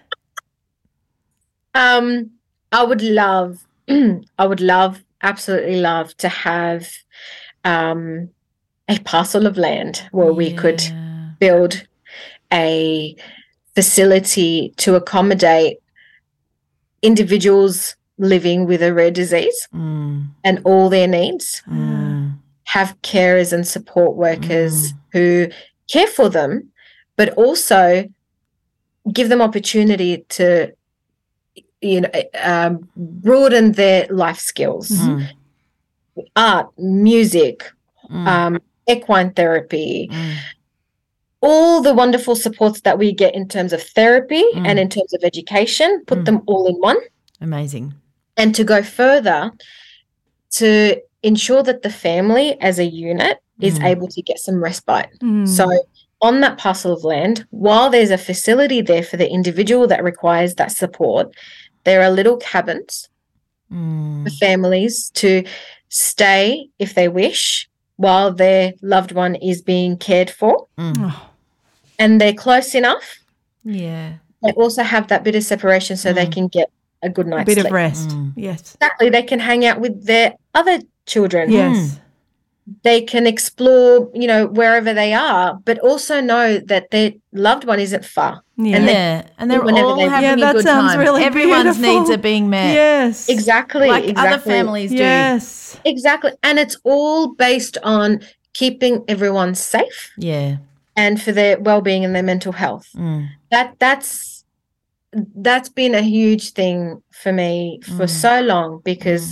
Um, I would love, I would love, absolutely love to have um, a parcel of land where we could Yeah. build a facility to accommodate individuals living with a rare disease Mm, and all their needs, mm, have carers and support workers who care for them, but also give them opportunity to, you know, um, broaden their life skills, mm, art, music, mm, um, equine therapy, mm. all the wonderful supports that we get in terms of therapy Mm. and in terms of education, put Mm. them all in one. Amazing. And to go further, to ensure that the family as a unit is Mm. able to get some respite. Mm. So on that parcel of land, while there's a facility there for the individual that requires that support, there are little cabins Mm. for families to stay if they wish while their loved one is being cared for, Mm. Oh, and they're close enough. Yeah. They also have that bit of separation so they Mm. can get a good a night's bit sleep. of rest. Mm. Yes. Exactly. They can hang out with their other children. Yes. They can explore, you know, wherever they are, but also know that their loved one isn't far. Yeah. And they- Yeah, and they're whenever all they- having Yeah, a that good sounds time. really Everyone's beautiful. needs are being met. Yes. Exactly. Like exactly. other families do. Yes. Exactly. And it's all based on keeping everyone safe Yeah. and for their well-being and their mental health. Mm. That that's that's been a huge thing for me for Mm. so long, because Mm.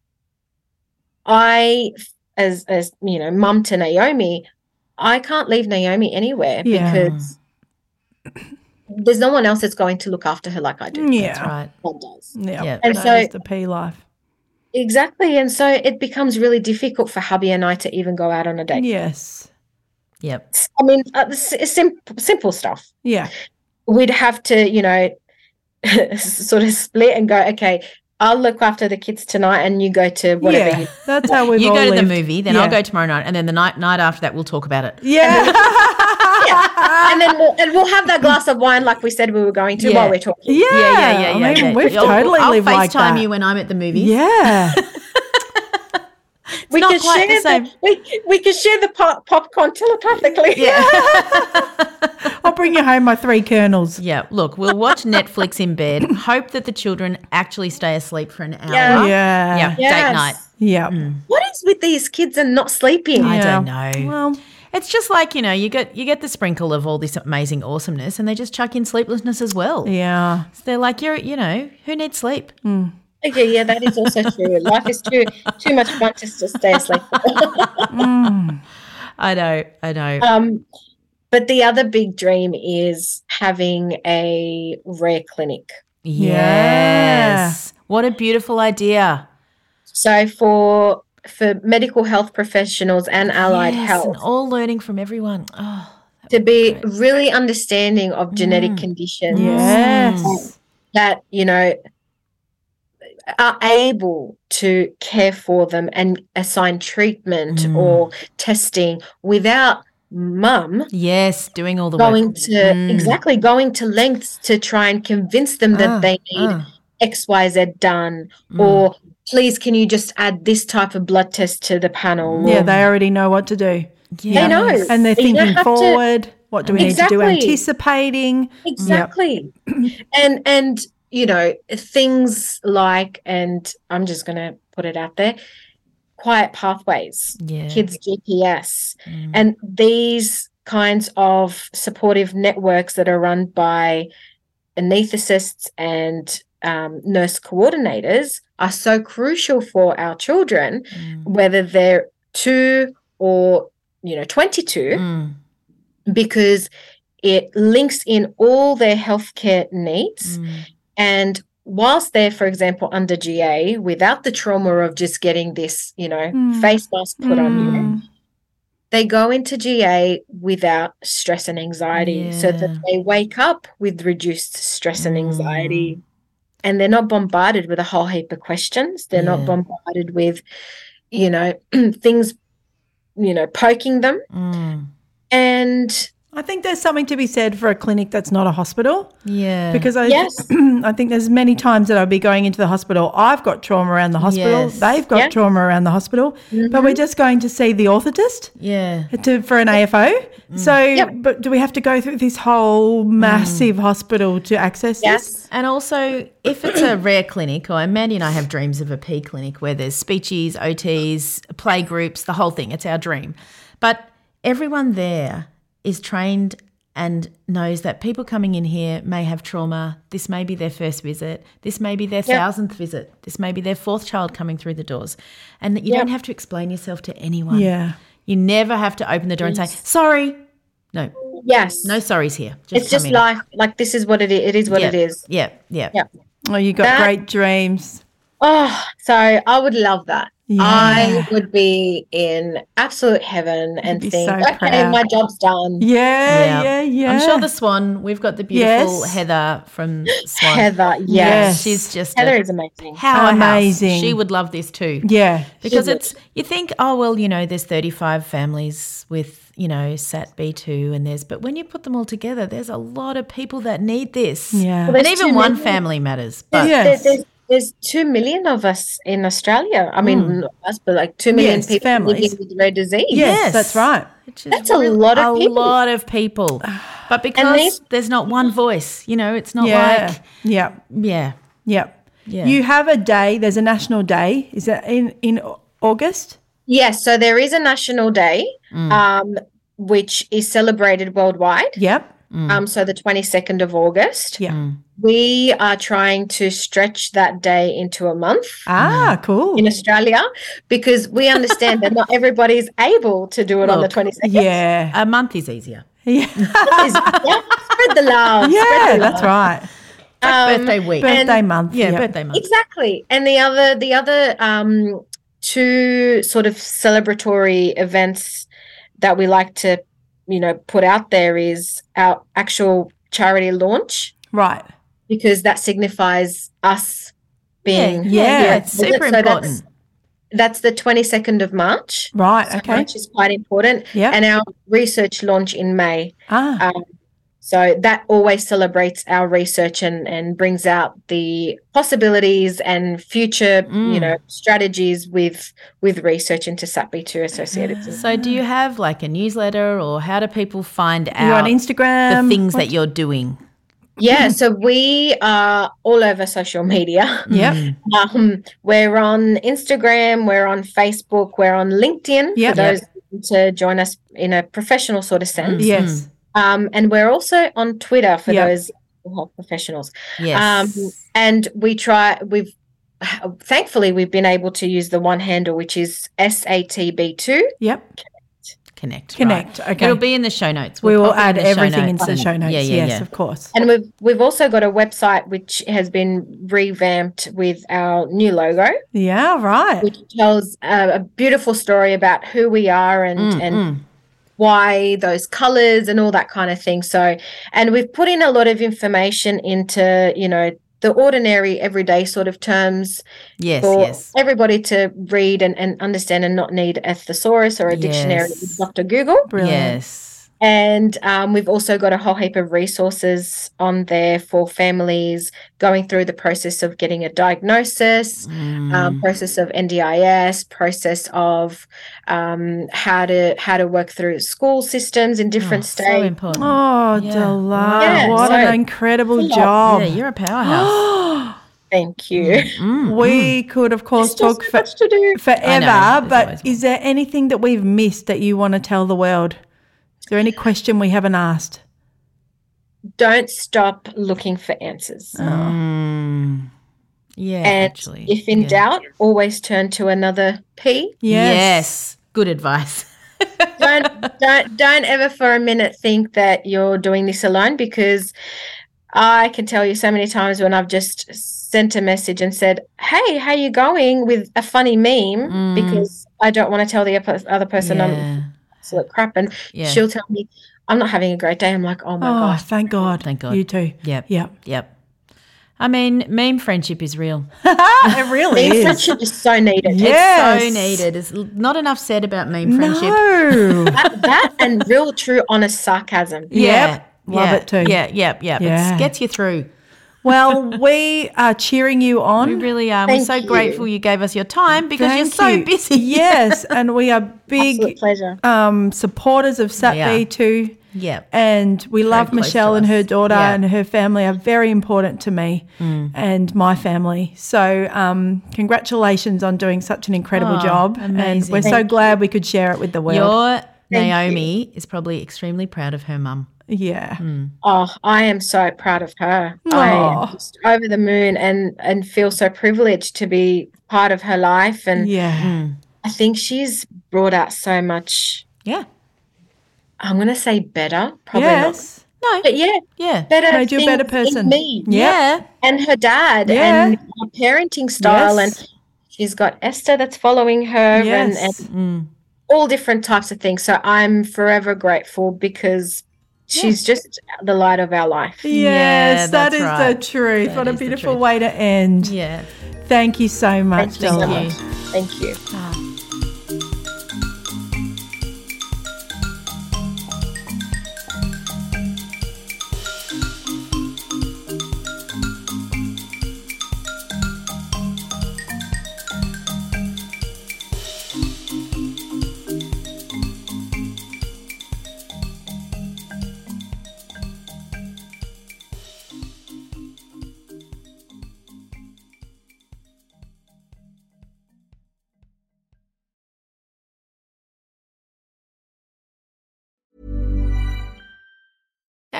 I, as as you know, mum to Naomi, I can't leave Naomi anywhere Yeah. because there's no one else that's going to look after her like I do. Yeah. That's right. God does. Yeah. Yeah. And that so- is the P life. Exactly. And so it becomes really difficult for hubby and I to even go out on a date. Yes. Yep. I mean, uh, s- sim- simple stuff. Yeah. We'd have to, you know, sort of split and go, okay, I'll look after the kids tonight and you go to whatever yeah. you That's how we've You all go to lived. the movie, then Yeah. I'll go tomorrow night, and then the night night after that we'll talk about it. Yeah. and then we'll, and we'll have that glass of wine like we said we were going to Yeah. while we're talking. Yeah. Yeah, yeah, yeah, I yeah. mean, yeah. we've I'll- totally I'll lived like FaceTime that. you when I'm at the movies. Yeah. we not can quite the share same. we, we can share the pop, popcorn telepathically. Yeah. I'll bring you home my three kernels. Yeah. Look, we'll watch Netflix in bed. Hope that the children actually stay asleep for an hour. Yeah. Yeah. Yeah. Yes. Date night. Yeah. What is with these kids and not sleeping? I Yeah. don't know. Well, It's just like, you know, you get you get the sprinkle of all this amazing awesomeness, and they just chuck in sleeplessness as well. yeah. So they're like, you're, you know, who needs sleep? Okay, yeah, that is also true. Life is too too much fun just to stay asleep. I know, I know. um, but the other big dream is having a rare clinic. Yes. What a beautiful idea. So for for medical health professionals and allied Yes, health and all learning from everyone. Oh, to be really understanding of genetic conditions Yes. that, you know, are able to care for them and assign treatment Mm. or testing without mum yes, doing all the going work. to Mm. exactly going to lengths to try and convince them that Ah, they need ah. X Y Z done, Mm. or please can you just add this type of blood test to the panel? Yeah, or- they already know what to do. they know. And they're You don't thinking have to- forward. What do we need to do? Exactly. Anticipating. Exactly. and and you know, things like, and I'm just gonna put it out there, quiet pathways, Yeah. kids G P S, Mm. and these kinds of supportive networks that are run by anaesthetists and um, nurse coordinators are so crucial for our children, Mm. whether they're two or, you know, twenty-two, Mm. because it links in all their healthcare needs. Mm. And whilst they're, for example, under G A, without the trauma of just getting this, you know, Mm. face mask put on you, Mm. they go into G A without stress and anxiety, so Yeah. that they wake up with reduced stress and Mm. anxiety. And they're not bombarded with a whole heap of questions. They're Yeah. not bombarded with, you know, things, you know, poking them. Mm. And I think there's something to be said for a clinic that's not a hospital, Yeah. because I, Yes. I think there's many times that I'll be going into the hospital. I've got trauma around the hospital. Yes. They've got Yeah. trauma around the hospital, but we're just going to see the orthotist yeah. to, for an A F O. So, Yep. but do we have to go through this whole massive hospital to access this? yes, And also, if it's a rare clinic, or Mandy and I have dreams of a P clinic where there's speechies, O Ts, play groups, the whole thing. It's our dream. But everyone there is trained and knows that people coming in here may have trauma. This may be their first visit. This may be their thousandth visit. This may be their fourth child coming through the doors. And that you Yep. don't have to explain yourself to anyone. Yeah. You never have to open the door and say, sorry. No, yes. no sorries here. Just It's just come in. life. Like, this is what it is. It is what yeah. it is. Yeah, yeah. Yeah. Oh, you got That- great dreams. Oh, so I would love that. Yeah. I would be in absolute heaven and be think, so okay, proud. my job's done. Yeah, yeah, yeah. I'm sure the Swan, we've got the beautiful Yes. Heather from Swan. Heather, yes. Yes. She's just Heather a is amazing. powerhouse. Amazing. She would love this too. Yeah. Because would. it's, you think, oh, well, you know, there's thirty-five families with, you know, S A T B two and there's, but when you put them all together, there's a lot of people that need this. Yeah. Well, And there's even too one many. family matters. But Yeah. There- Yes. there's, there's two million of us in Australia. I mean, not us, but like two million Yes, people families. living with rare disease. Yes, Yes. that's right. which is That's a lot of a people. lot of people. But because these- there's not one voice, you know, it's not Yeah. like, yeah. yeah. Yeah. Yeah. You have a day, there's a national day. Is that in, in August? Yes, so there is a national day, um, which is celebrated worldwide. Yep. um, so the twenty-second of August. Yeah. We are trying to stretch that day into a month Ah, cool. in Australia because we understand that not everybody's able to do it on the Look, twenty-second. Yeah. A month is easier. Yeah. Is- yeah, spread the love. Yeah, spread the that's love. right. Um, birthday week. Birthday month. yeah, yeah. birthday month. Exactly. And the other the other um two sort of celebratory events that we like to, you know, put out there is our actual charity launch, Right. because that signifies us being Yeah, yeah, here it's with it. super So important. That's, that's the twenty-second of March. Right. So Okay. March is quite important. Yeah. And our research launch in May. Ah. Um, so that always celebrates our research and, and brings out the possibilities and future, you know, strategies with with research into S A P B two associated disease. So do you have like a newsletter, or how do people find out You're on Instagram. the things What- that you're doing? Yeah, so we are all over social media. Yep. Um, we're on Instagram, we're on Facebook, we're on LinkedIn Yep. for those to join us in a professional sort of sense. Yes. Um, and we're also on Twitter for Yep. those health professionals. Yes. Um, and we try, we've, thankfully, we've been able to use the one handle, which is S A T B two. Yep. Connect. Connect, right. okay. It'll be in the show notes. We We'll will pop it in add the show everything notes. into the show notes. Yeah, yeah, yes, yeah. of course. And we've we've also got a website which has been revamped with our new logo, Yeah, right. which tells a, a beautiful story about who we are and Mm, and why those colors and all that kind of thing. So, and we've put in a lot of information into, you know, the ordinary everyday sort of terms Yes, for yes. everybody to read and, and understand and not need a thesaurus or a dictionary Yes. with Doctor Google. Brilliant. Yes. And um, we've also got a whole heap of resources on there for families going through the process of getting a diagnosis, Mm. um, process of N D I S, process of um, how to how to work through school systems in different Oh, so states. important. Oh, Yeah. delight. Yeah, what so- an incredible Yeah, job. Yeah, you're a powerhouse. Thank you. Mm. We could, of course, There's still talk so for, much to do. forever, I know, there's but always is there anything that we've missed that you want to tell the world? Is there any question we haven't asked? Don't stop looking for answers. Mm. Yeah, and actually. if in yeah. doubt, always turn to another P. Yes. Yes. Good advice. don't don't don't ever for a minute think that you're doing this alone, because I can tell you so many times when I've just sent a message and said, "Hey, how you going?" with a funny meme, Mm. because I don't want to tell the other other person I'm Yeah. absolute crap, and Yeah. she'll tell me I'm not having a great day. I'm like, "Oh my Oh, gosh." thank God. Thank God. You too. Yep. Yep. Yep. I mean, meme friendship is real. it really Meme is. friendship is so needed. Yes. So needed. There's l- not enough said about meme friendship. No. That, that and real, true, honest sarcasm. Yep. Love yeah, it too. Yeah, yeah, yeah. Yeah. It gets you through. Well, we are cheering you on. We really are. Thank We're so you. grateful you gave us your time because Thank you're so you. busy. Yes, and we are Absolute big pleasure. um, supporters of S A P B We are. too. Yeah. And we love close Michelle to and her us. daughter Yeah. and her family are very important to me Mm. and my family. So um, congratulations on doing such an incredible Oh, job. And amazing. we're so Thank glad we could share it with the world. Your Thank Naomi is probably extremely proud of her mum. yeah. Oh, I am so proud of her. I Aw. am just over the moon and and feel so privileged to be part of her life. And Yeah. I think she's brought out so much. Yeah. I'm going to say better, probably Yes. No. not. But yeah, Yeah. better. Made you a better things in person. Me Yeah. and her dad Yeah. and her parenting style, Yes. and she's got Esther that's following her, and, Yes. and Mm. all different types of things. So I'm forever grateful because she's just the light of our life. Yes, Yeah, that that's is right. the truth. That what a is the beautiful truth. way to end. Yeah. Thank you so much, Thank you so Della. much. Thank you. Oh,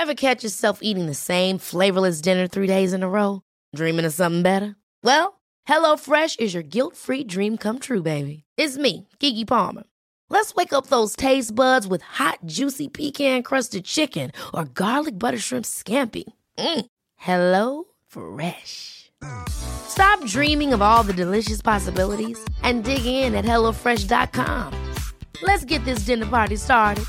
Ever catch yourself eating the same flavorless dinner three days in a row? Dreaming of something better? Well, HelloFresh is your guilt-free dream come true, baby. It's me, Keke Palmer. Let's wake up those taste buds with hot, juicy pecan-crusted chicken or garlic butter shrimp scampi. Mm. Hello Fresh. Stop dreaming of all the delicious possibilities and dig in at hello fresh dot com. Let's get this dinner party started.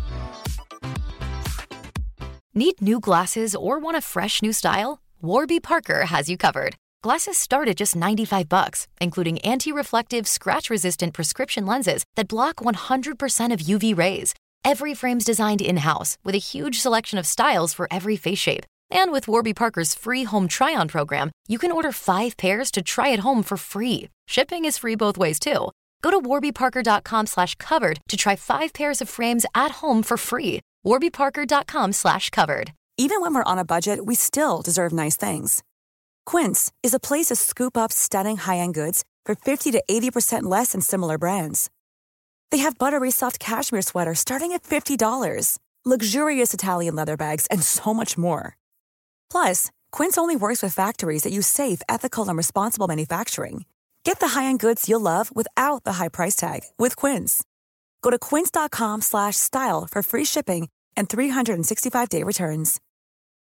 Need new glasses or want a fresh new style? Warby Parker has you covered. Glasses start at just ninety-five bucks, including anti-reflective, scratch-resistant prescription lenses that block one hundred percent of U V rays. Every frame's designed in-house with a huge selection of styles for every face shape. And with Warby Parker's free home try-on program, you can order five pairs to try at home for free. Shipping is free both ways, too. Go to warbyparker.com slash covered to try five pairs of frames at home for free. warbyparker.com slash covered. Even when we're on a budget, we still deserve nice things. Quince is a place to scoop up stunning high-end goods for fifty to eighty percent less than similar brands. They have buttery soft cashmere sweaters starting at fifty dollars, luxurious Italian leather bags, and so much more. Plus, Quince only works with factories that use safe, ethical, and responsible manufacturing. Get the high-end goods you'll love without the high price tag with Quince. Go to quince.com slash style for free shipping and three sixty-five day returns.